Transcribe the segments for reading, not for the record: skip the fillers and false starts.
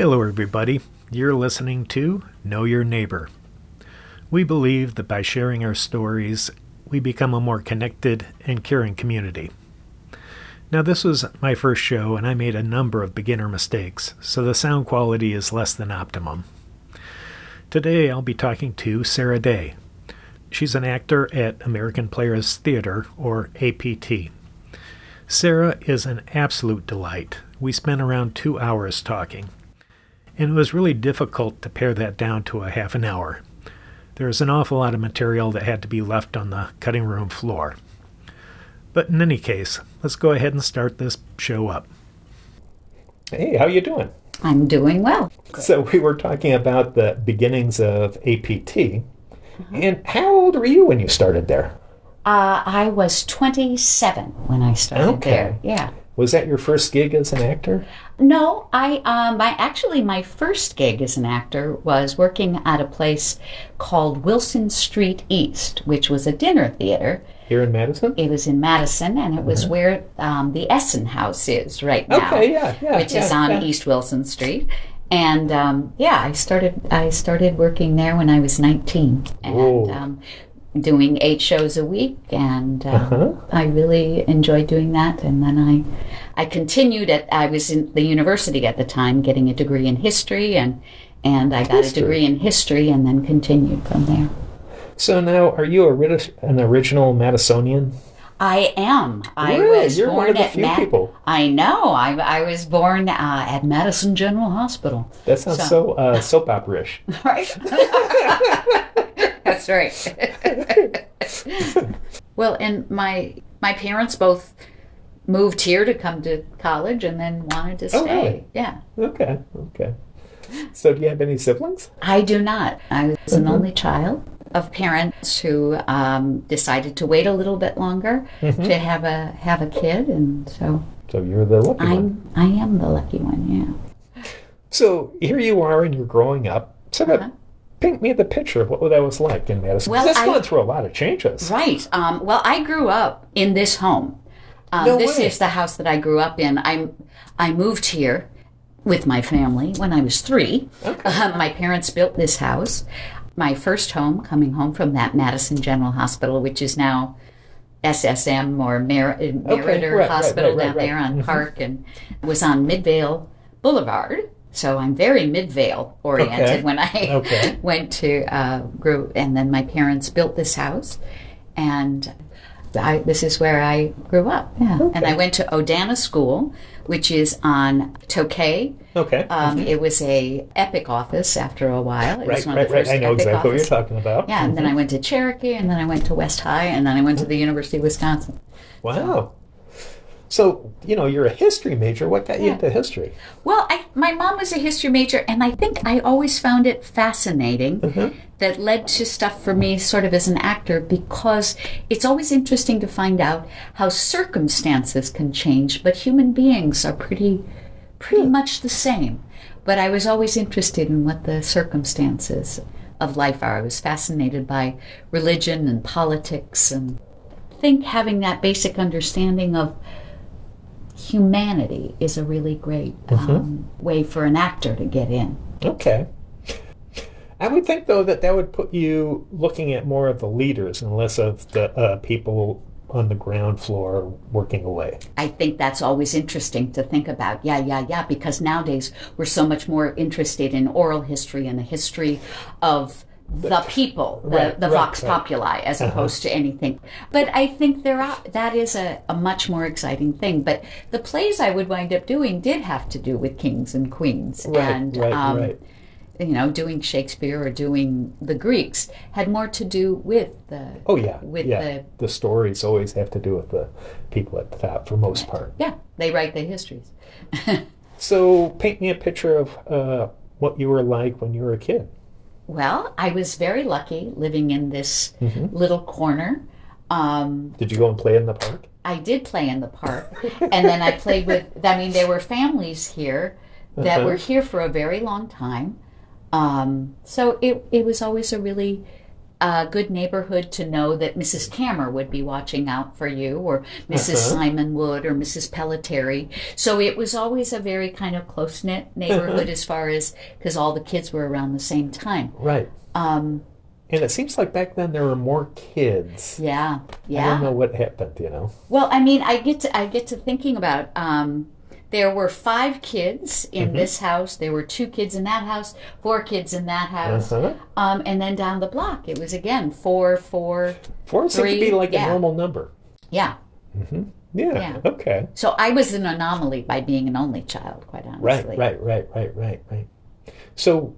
Hello, everybody. You're listening to Know Your Neighbor. We believe that by sharing our stories, we become a more connected and caring community. Now, this was my first show, and I made a number of beginner mistakes, so the sound quality is less than optimum. Today, I'll be talking to Sarah Day. She's an actor at American Players Theater, or APT. Sarah is an absolute delight. We spent around 2 hours talking, and it was really difficult to pare that down to a half an hour. There was an awful lot of material that had to be left on the cutting room floor. But in any case, let's go ahead and start this show up. Hey, how you doing? I'm doing well. So we were talking about the beginnings of APT. And how old were you when you started there? I was 27 when I started there. Yeah. Was that your first gig as an actor? No, my first gig as an actor was working at a place called Wilson Street East, which was a dinner theater. Here in Madison? It was in Madison, and it was where the Essen House is right now. Okay, yeah. Which is on East Wilson Street. And I started working there when I was 19, and doing 8 shows a week, and I really enjoyed doing that. And then I continued I was in the university at the time, getting a degree in history, and I got a degree in history, and then continued from there. So now, are you an original Madisonian? I am. Really? You're one of the few people. I know. I was born at Madison General Hospital. That sounds so soap opera-ish. Right? That's right. Well, and my parents both moved here to come to college and then wanted to stay. Oh, really? Yeah. Okay. So do you have any siblings? I do not. I was an only child of parents who decided to wait a little bit longer to have a kid, and so you're the lucky one. I am the lucky one, yeah. So here you are, and you're growing up. So paint me the picture of what that was like in Madison. Well, that's going through a lot of changes. Right. Well, I grew up in this home. This is the house that I grew up in. I moved here with my family when I was 3. Okay. My parents built this house. My first home, coming home from that Madison General Hospital, which is now SSM or Meritor Hospital down there on Park, and was on Midvale Boulevard. So I'm very Midvale oriented when I went to grew. And then my parents built this house, and this is where I grew up. Yeah, and I went to Odana School, which is on Tokay. Okay. It was a Epic office after a while. It was one of the first I know Epic exactly office. what you're talking about. Yeah, and then I went to Cherokee, and then I went to West High, and then I went to the University of Wisconsin. Wow. So, you're a history major. What got you into history? Well, my mom was a history major, and I think I always found it fascinating that led to stuff for me sort of as an actor, because it's always interesting to find out how circumstances can change, but human beings are pretty much the same. But I was always interested in what the circumstances of life are. I was fascinated by religion and politics, and I think having that basic understanding of humanity is a really great way for an actor to get in. Okay. I would think, though, that would put you looking at more of the leaders and less of the people on the ground floor working away. I think that's always interesting to think about. Yeah, because nowadays we're so much more interested in oral history and the history of the people, the vox populi, as opposed to anything. But I think that is a much more exciting thing. But the plays I would wind up doing did have to do with kings and queens. Right. Doing Shakespeare or doing the Greeks had more to do with the... The stories always have to do with the people at the top for most part. Yeah, they write the histories. So paint me a picture of what you were like when you were a kid. Well, I was very lucky living in this little corner. Did you go and play in the park? I did play in the park. And then I played there were families here that were here for a very long time. So it was always a really a good neighborhood to know that Mrs. Kammer would be watching out for you, or Mrs. Simon would, or Mrs. Pelletieri. So it was always a very kind of close-knit neighborhood as far as, because all the kids were around the same time. Right. And it seems like back then there were more kids. Yeah. I don't know what happened, Well, I mean, I get to thinking about, there were 5 kids in this house. There were 2 kids in that house, 4 kids in that house. And then down the block, it was again 4, 4. 4 seemed to be like a normal number. Yeah. Yeah. Okay. So I was an anomaly by being an only child, quite honestly. Right. So,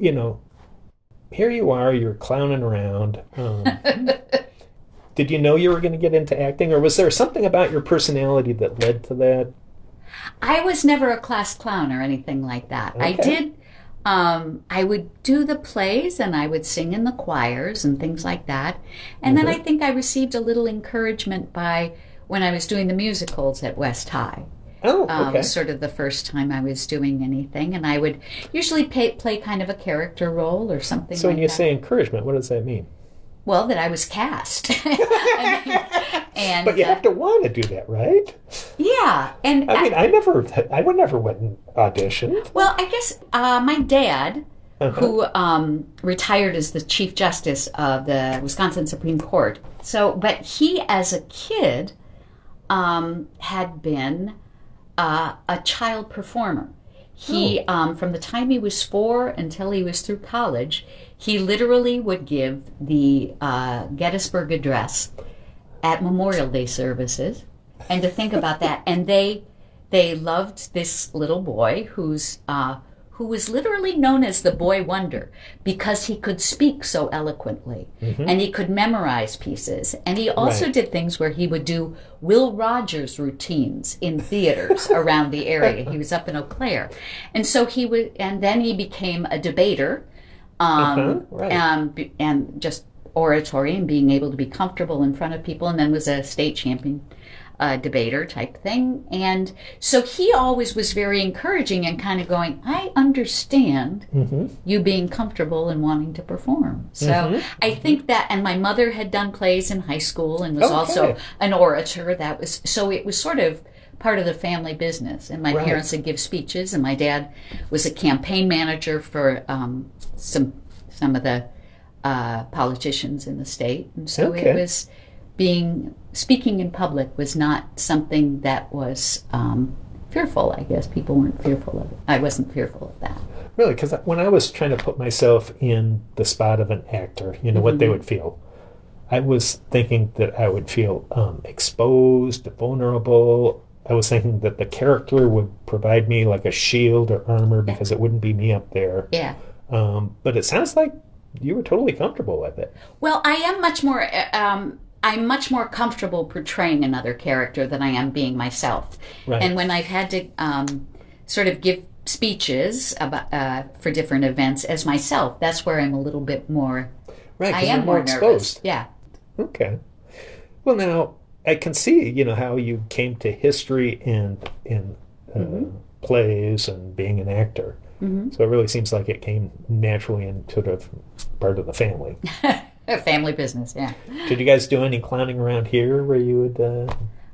here you are, you're clowning around. Did you know you were going to get into acting, or was there something about your personality that led to that? I was never a class clown or anything like that. Okay. I would do the plays and I would sing in the choirs and things like that. And then I think I received a little encouragement by when I was doing the musicals at West High. Oh, okay. It was sort of the first time I was doing anything. And I would usually play kind of a character role or something So like when you that. say encouragement, what does that mean? Well, that I was cast. But you have to want to do that, right? Yeah. And I would never went and auditioned. Well, I guess my dad, who retired as the Chief Justice of the Wisconsin Supreme Court. But he, as a kid, had been a child performer. He, from the time he was 4 until he was through college, he literally would give the Gettysburg Address at Memorial Day services. And to think about that, and they loved this little boy who was literally known as the Boy Wonder because he could speak so eloquently and he could memorize pieces. And he also did things where he would do Will Rogers routines in theaters around the area. He was up in Eau Claire. And so then he became a debater and just oratory and being able to be comfortable in front of people, and then was a state champion debater type thing. And so he always was very encouraging and kind of going, I understand you being comfortable and wanting to perform. So I think that, and my mother had done plays in high school and was also an orator. So it was sort of part of the family business. And my parents would give speeches, and my dad was a campaign manager for some of the politicians in the state. And so it was speaking in public was not something that was fearful, I guess. People weren't fearful of it. I wasn't fearful of that. Really, because when I was trying to put myself in the spot of an actor, what they would feel, I was thinking that I would feel exposed, vulnerable. I was thinking that the character would provide me like a shield or armor because it wouldn't be me up there. Yeah. But it sounds like you were totally comfortable with it. Well, I am much more... I'm much more comfortable portraying another character than I am being myself. Right. And when I've had to sort of give speeches about, for different events as myself, that's where I'm a little bit more... Right, I am more nervous. exposed. Yeah. Okay. Well, now, I can see, how you came to history and plays and being an actor. So it really seems like it came naturally and sort of part of the family. Family business, yeah. Did you guys do any clowning around here where you would...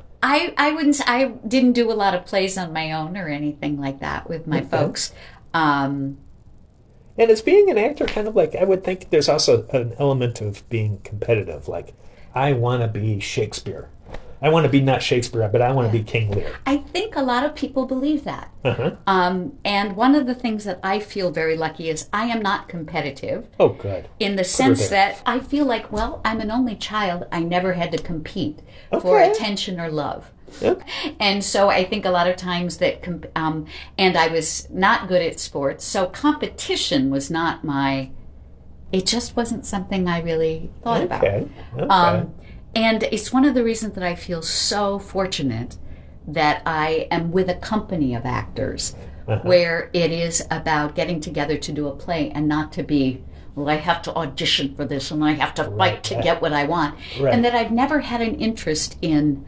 I didn't do a lot of plays on my own or anything like that with my folks. And as being an actor, kind of like, I would think there's also an element of being competitive. Like, I want to be Shakespeare. I want to be not Shakespeare, but I want to be King Lear. I think a lot of people believe that. And one of the things that I feel very lucky is I am not competitive. Oh, good. In the sense that I feel like, well, I'm an only child. I never had to compete for attention or love. Yep. And so I think a lot of times that, and I was not good at sports, so competition was not it just wasn't something I really thought about. Okay. And it's one of the reasons that I feel so fortunate that I am with a company of actors where it is about getting together to do a play and not to be, well, I have to audition for this and I have to fight to get what I want. And that I've never had an interest in,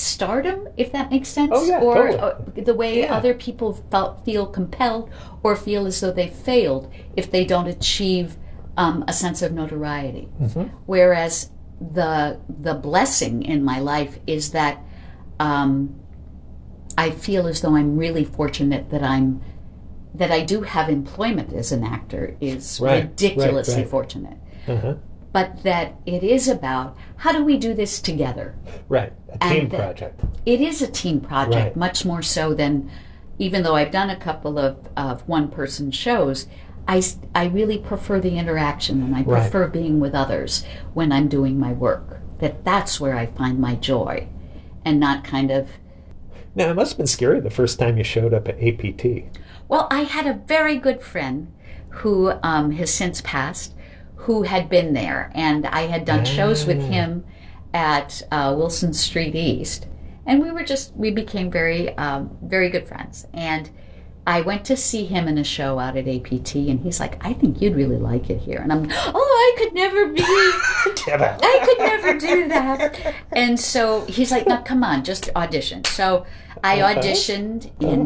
stardom, if that makes sense, Oh, yeah, or totally. the way Yeah. other people feel compelled or feel as though they failed if they don't achieve a sense of notoriety. Whereas the blessing in my life is that I feel as though I'm really fortunate that I do have employment as an actor is ridiculously fortunate. But that it is about how do we do this together? Right, a team project. It is a team project, Right. much more so than, even though I've done a couple of one-person shows, I really prefer the interaction, and I prefer being with others when I'm doing my work. That's where I find my joy, and not kind of... Now, it must have been scary the first time you showed up at APT. Well, I had a very good friend who has since passed, who had been there, and I had done shows with him at Wilson Street East, and we became very very good friends. And I went to see him in a show out at APT, and he's like, "I think you'd really like it here," and I'm, I could never be, I could never do that. And so he's like, "No, come on, just audition." So I auditioned in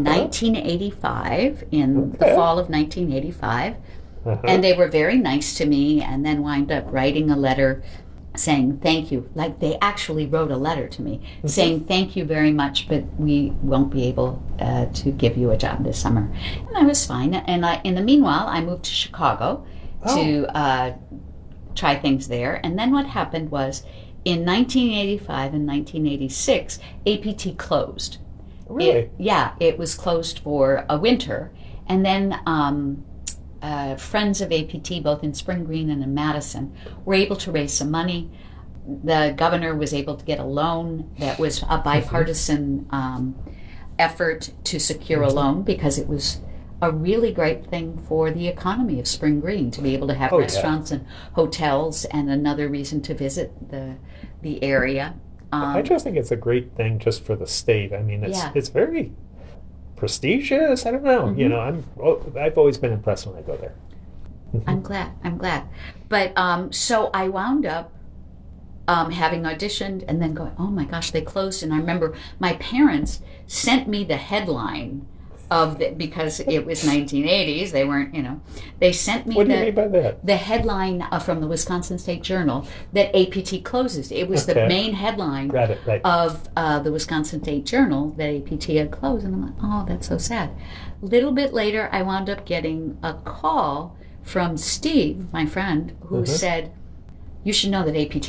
1985, in the fall of 1985. And they were very nice to me, and then wound up writing a letter saying thank you. Like, they actually wrote a letter to me saying thank you very much, but we won't be able to give you a job this summer. And I was fine. And in the meanwhile, I moved to Chicago to try things there. And then what happened was, in 1985 and 1986, APT closed. Really? It was closed for a winter. And then friends of APT, both in Spring Green and in Madison, were able to raise some money. The governor was able to get a loan that was a bipartisan effort to secure a loan, because it was a really great thing for the economy of Spring Green to be able to have restaurants and hotels, and another reason to visit the area. I just think it's a great thing just for the state. I mean, it's very prestigious. I don't know. You know, I've always been impressed when I go there. I'm glad. But so I wound up having auditioned and then going, oh my gosh, they closed. And I remember my parents sent me the headline of because it was 1980s. They weren't, they sent me What do you mean by that? The headline from the Wisconsin State Journal that APT closes. It was the main headline of the Wisconsin State Journal that APT had closed. And I'm like, oh, that's so sad. A little bit later, I wound up getting a call from Steve, my friend, who said, you should know that APT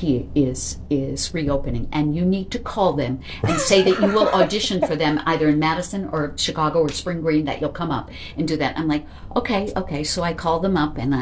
is reopening, and you need to call them and say that you will audition for them either in Madison or Chicago or Spring Green, that you'll come up and do that. I'm like, okay. So I called them up, and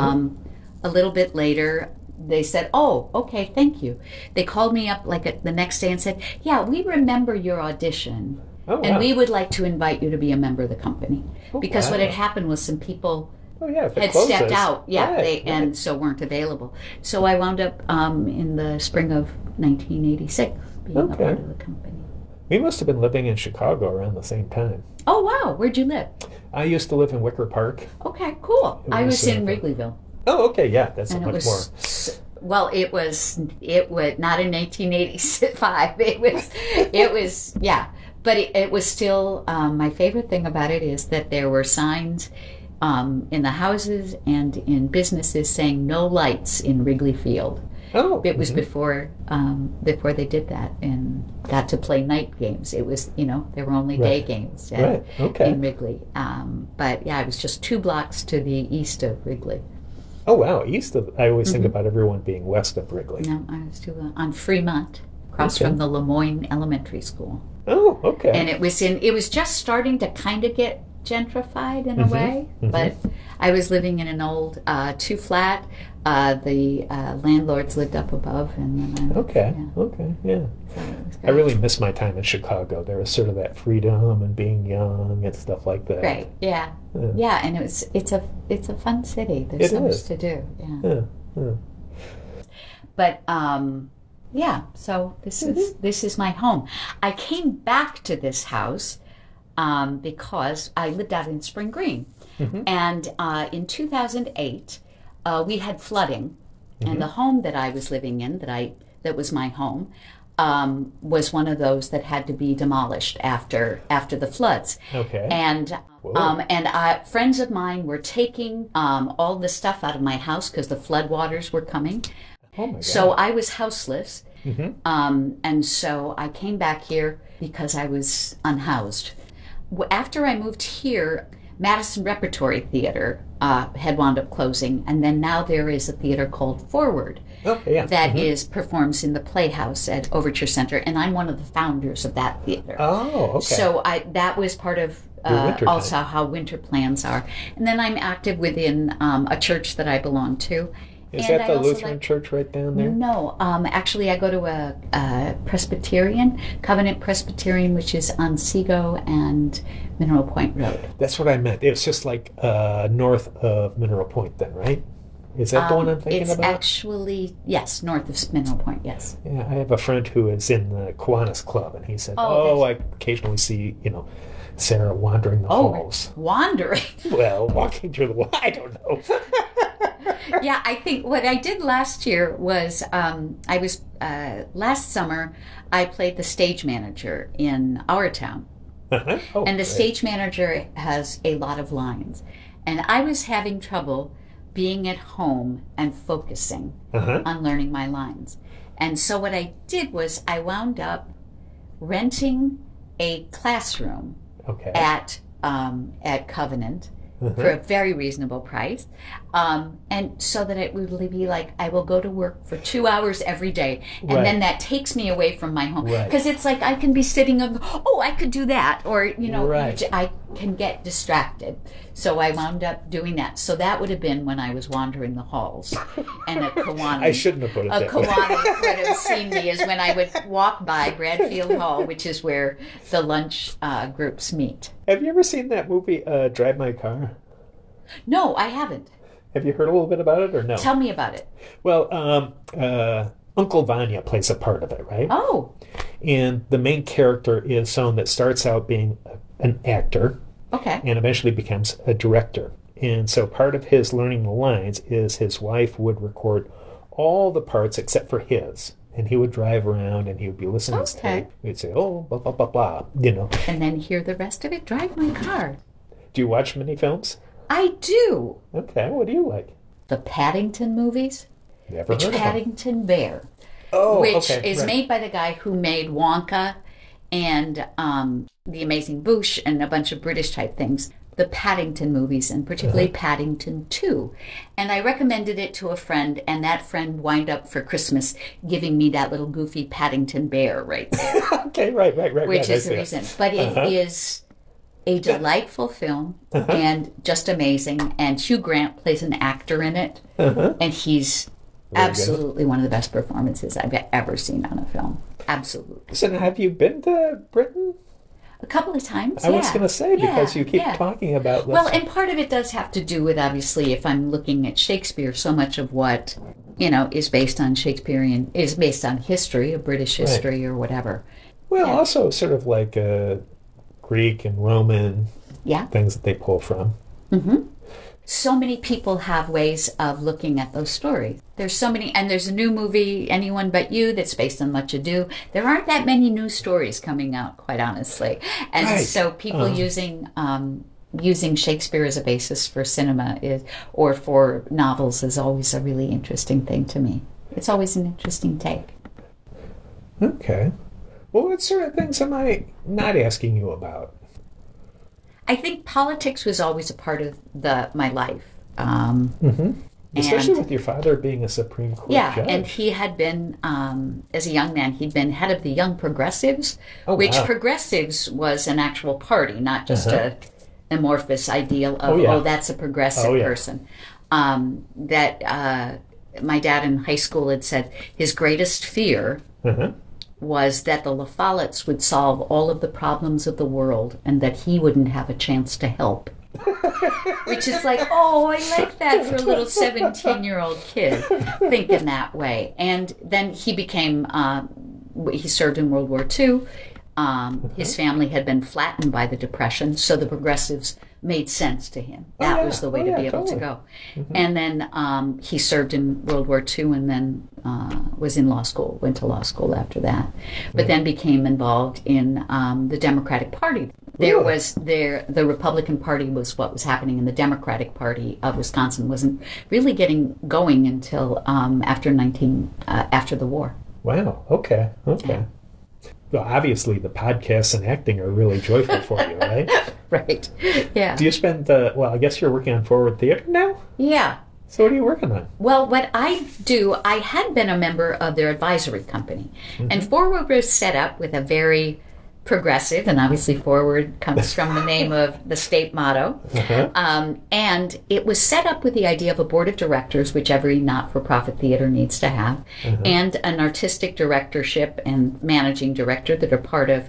a little bit later, they said, oh, okay, thank you. They called me up the next day and said, yeah, we remember your audition, and we would like to invite you to be a member of the company. Because what had happened was some people had stepped out, and so weren't available. So I wound up in the spring of 1986 being a part of the company. We must have been living in Chicago around the same time. Oh, wow. Where'd you live? I used to live in Wicker Park. Okay, cool. I was in Wrigleyville. Oh, okay, yeah, that's and much more. Well, it was not in 1985. It was, yeah. But it was still, my favorite thing about it is that there were signs in the houses and in businesses saying no lights in Wrigley Field. Oh, it was before they did that and got to play night games. It was, there were only day games in Wrigley. But yeah, it was just 2 blocks to the east of Wrigley. Oh wow, east of. I always think about everyone being west of Wrigley. No, I was on Fremont, across from the Lemoyne Elementary School. Oh, okay. And it was just starting to kind of get gentrified in a way, but I was living in an old 2-flat. The landlords lived up above, and then yeah. So I really miss my time in Chicago. There was sort of that freedom and being young and stuff like that. Right. Yeah. And it's a fun city. There's so much to do. Yeah. But so this is my home. I came back to this house because I lived out in Spring Green, and in 2008 we had flooding, and the home that I was living in, that was my home, was one of those that had to be demolished after the floods. Okay. And friends of mine were taking all the stuff out of my house because the floodwaters were coming. Oh my God. So I was houseless. And so I came back here because I was unhoused. After I moved here, Madison Repertory Theater had wound up closing, and then now there is a theater called Forward that is performs in the Playhouse at Overture Center, and I'm one of the founders of that theater. Oh, okay. So that was part of also how winter plans are. And then I'm active within a church that I belong to. Is that the Lutheran church right down there? No, actually I go to a Presbyterian, Covenant Presbyterian, which is on Seago and Mineral Point Road. That's what I meant. It's just like north of Mineral Point then, right? Is that the one I'm thinking about? It's actually, yes, north of Mineral Point, yes. Yeah, I have a friend who is in the Kiwanis Club, and he said, I occasionally see, Sarah wandering the halls. Wandering? Well, walking through the I don't know. Yeah, I think what I did last year was last summer I played the stage manager in our town. And the stage manager has a lot of lines. And I was having trouble being at home and focusing on learning my lines. And so what I did was I wound up renting a classroom at Covenant for a very reasonable price. And so that it would be like, I will go to work for 2 hours every day. And then that takes me away from my home. Because it's like I can be sitting and go, I could do that. Or, I can get distracted. So I wound up doing that. So that would have been when I was wandering the halls. And a Kiwanis. I shouldn't have put it that way. A Kiwanis would have seen me is when I would walk by Bradfield Hall, which is where the lunch groups meet. Have you ever seen that movie, Drive My Car? No, I haven't. Have you heard a little bit about it or no? Tell me about it. Well, Uncle Vanya plays a part of it, right? Oh. And the main character is someone that starts out being an actor. Okay. And eventually becomes a director. And so part of his learning the lines is his wife would record all the parts except for his. And he would drive around and he would be listening to tape. He'd say, blah, blah, blah, blah, And then hear the rest of it, Drive My Car. Do you watch many films? I do. Okay, what do you like? The Paddington movies. Never heard of them. Paddington Bear. Which is made by the guy who made Wonka and The Amazing Boosh and a bunch of British type things. The Paddington movies, and particularly Paddington 2. And I recommended it to a friend, and that friend wound up for Christmas giving me that little goofy Paddington Bear right there. Okay, right. Which is the reason. But it is a delightful film and just amazing. And Hugh Grant plays an actor in it, and he's absolutely one of the best performances I've ever seen on a film. Absolutely. So have you been to Britain? A couple of times, I was going to say, because you keep talking about... Well, and part of it does have to do with, obviously, if I'm looking at Shakespeare, so much of what, is based on Shakespearean, is based on history, a British history or whatever. Well, also sort of like Greek and Roman things that they pull from. So many people have ways of looking at those stories. There's so many, and there's a new movie, Anyone But You, that's based on Much Ado. There aren't that many new stories coming out, quite honestly. And so people using Shakespeare as a basis for cinema or for novels is always a really interesting thing to me. It's always an interesting take. Okay. Well, what sort of things am I not asking you about? I think politics was always a part of my life. Especially with your father being a Supreme Court judge. And he had been, as a young man, he'd been head of the Young Progressives, which Progressives was an actual party, not just a amorphous ideal of, that's a progressive person. That my dad in high school had said his greatest fear was that the La Follettes would solve all of the problems of the world and that he wouldn't have a chance to help. Which is like, I like that for a little 17-year-old kid thinking that way. And then he became, he served in World War II, His family had been flattened by the Depression, so the progressives made sense to him. That was the way to be able to go. And then he served in World War II, and then was in law school, went to law school after that, but then became involved in the Democratic Party. The Republican Party was what was happening, and the Democratic Party of Wisconsin wasn't really getting going until after the war. Wow. Okay. Yeah. Well, obviously, the podcasts and acting are really joyful for you, right? Right. Yeah. Do you spend I guess you're working on Forward Theater now? Yeah. So what are you working on? Well, what I do, I had been a member of their advisory company. And Forward was set up with a very progressive, and obviously Forward comes from the name of the state motto. And it was set up with the idea of a board of directors, which every not-for-profit theater needs to have, and an artistic directorship and managing director that are part of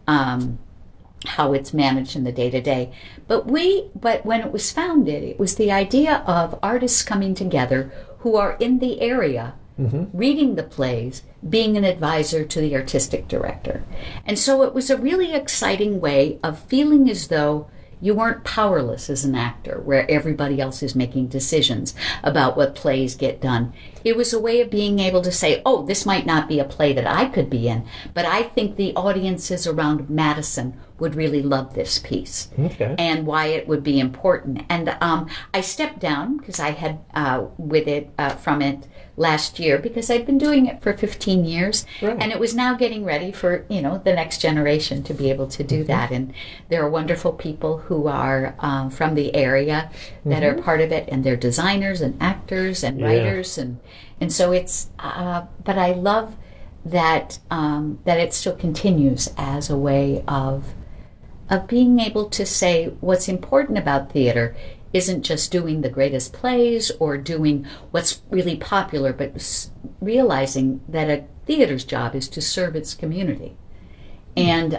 how it's managed in the day-to-day. But when it was founded, it was the idea of artists coming together who are in the area, reading the plays, being an advisor to the artistic director. And so it was a really exciting way of feeling as though you weren't powerless as an actor, where everybody else is making decisions about what plays get done. It was a way of being able to say, oh, this might not be a play that I could be in, but I think the audiences around Madison would really love this piece, and why it would be important. And I stepped down because I had from it last year, because I'd been doing it for 15 years, and it was now getting ready for the next generation to be able to do that. And there are wonderful people who are from the area that are part of it, and they're designers and actors and writers, and so it's. But I love that that it still continues as a way of being able to say what's important about theater isn't just doing the greatest plays or doing what's really popular, but realizing that a theater's job is to serve its community. And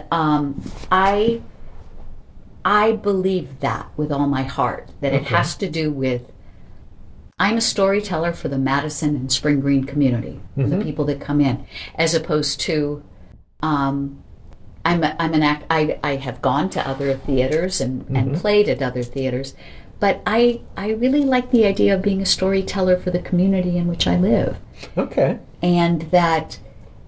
I believe that with all my heart, that it has to do with, I'm a storyteller for the Madison and Spring Green community, the people that come in, as opposed to I have gone to other theaters and played at other theaters, but I really like the idea of being a storyteller for the community in which I live. Okay. And that,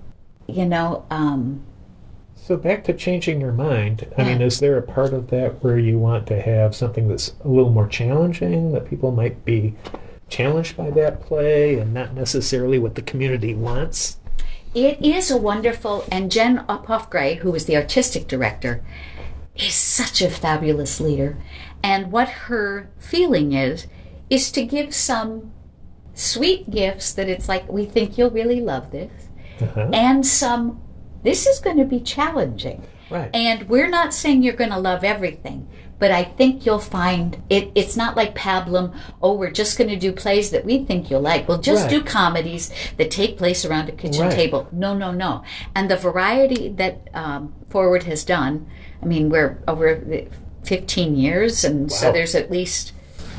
So back to changing your mind. I mean, is there a part of that where you want to have something that's a little more challenging, that people might be challenged by that play and not necessarily what the community wants? It is a wonderful, and Jen Uphoff-Gray, who is the artistic director, is such a fabulous leader. And what her feeling is to give some sweet gifts that it's like, we think you'll really love this, and some, this is going to be challenging. Right. And we're not saying you're going to love everything, but I think you'll find it's not like Pablum, oh, we're just going to do plays that we think you'll like. We'll just do comedies that take place around a kitchen table. No. And the variety that Forward has done, I mean, we're over 15 years, and so there's at least,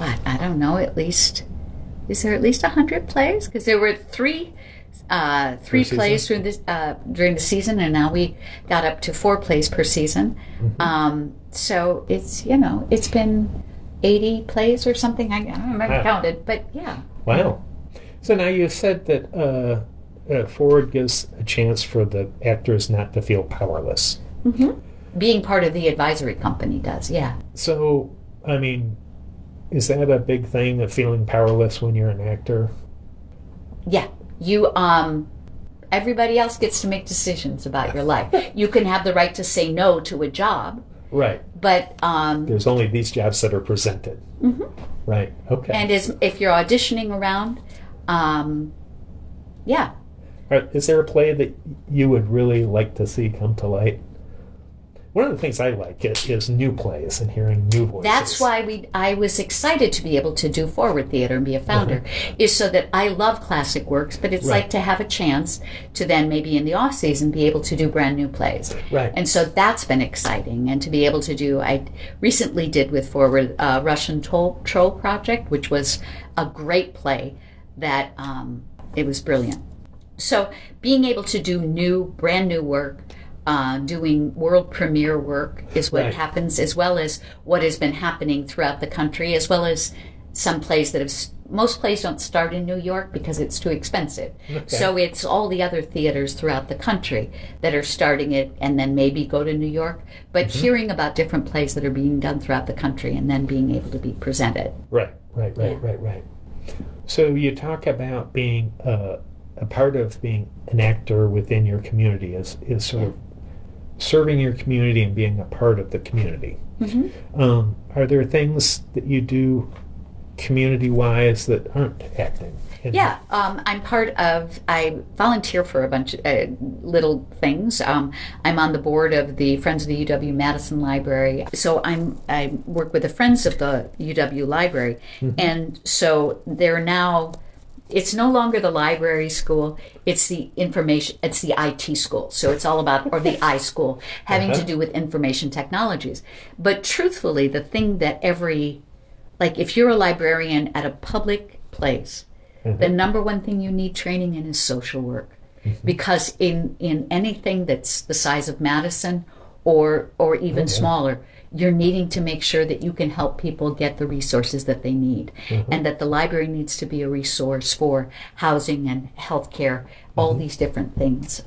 is there at least 100 plays? Because there were three plays during the season, and now we got up to 4 plays per season. So it's it's been 80 plays or something. I don't remember counted, but yeah. Wow. So now you said that Forward gives a chance for the actors not to feel powerless. Being part of the advisory company does, yeah. So, I mean, is that a big thing, of feeling powerless when you're an actor? Yeah. You, everybody else gets to make decisions about your life. You can have the right to say no to a job. Right. But there's only these jobs that are presented. Right. Okay. And if you're auditioning around, yeah. Is there a play that you would really like to see come to light? One of the things I like is new plays and hearing new voices. That's why I was excited to be able to do Forward Theater and be a founder, is so that I love classic works, but it's like to have a chance to then maybe in the off season be able to do brand new plays. Right. And so that's been exciting, and to be able to do, I recently did with Forward Russian Troll Project, which was a great play that it was brilliant. So being able to do brand new work, doing world premiere work is what Right. happens, as well as what has been happening throughout the country, as well as some plays that have. Most plays don't start in New York because it's too expensive. Okay. So it's all the other theaters throughout the country that are starting it and then maybe go to New York. But hearing about different plays that are being done throughout the country and then being able to be presented. Right. So you talk about being a part of being an actor within your community is sort of serving your community and being a part of the community. Are there things that you do community-wise that aren't acting? Yeah, I volunteer for a bunch of little things. I'm on the board of the Friends of the UW-Madison Library. So I work with the Friends of the UW Library. And so they're now, it's no longer the library school, it's the IT school. So it's all about, or the iSchool, having to do with information technologies. But truthfully, the thing that like if you're a librarian at a public place, the number one thing you need training in is social work. Because in anything that's the size of Madison or even smaller, you're needing to make sure that you can help people get the resources that they need. And that the library needs to be a resource for housing and healthcare, all these different things.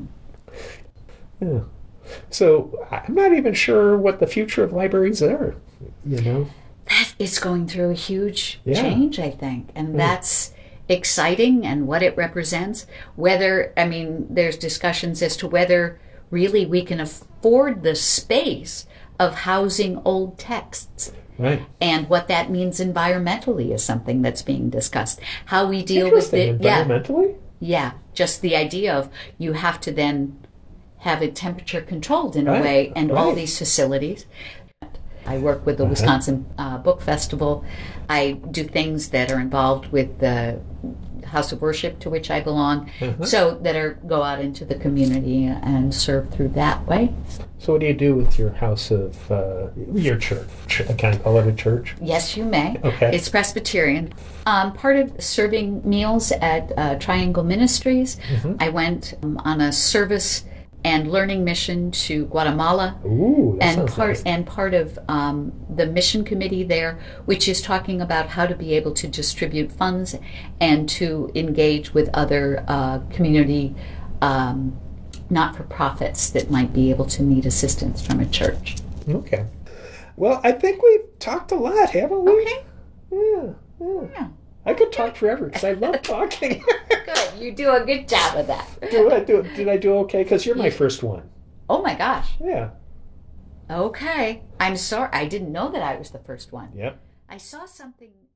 Yeah. So I'm not even sure what the future of libraries are, It's going through a huge change, I think. And that's exciting, and what it represents. There's discussions as to whether really we can afford the space of housing old texts. Right. And what that means environmentally is something that's being discussed. How we deal with it. Environmentally? Yeah. Just the idea of you have to then have it temperature controlled in a way, and all these facilities. I work with the Wisconsin Book Festival. I do things that are involved with the House of Worship to which I belong, so that go out into the community and serve through that way. So what do you do with your house of, your church? Can I call it a church? Yes, you may. Okay. It's Presbyterian. Part of serving meals at Triangle Ministries, I went on a service and learning mission to Guatemala. Ooh, that sounds nice. And part of the mission committee there, which is talking about how to be able to distribute funds and to engage with other community not-for-profits that might be able to need assistance from a church. Okay. Well, I think we've talked a lot, haven't we? Okay. Yeah. I could talk forever because I love talking. Good. You do a good job of that. Did I do okay? Because you're my first one. Oh my gosh. Yeah. Okay. I'm sorry. I didn't know that I was the first one. Yep. I saw something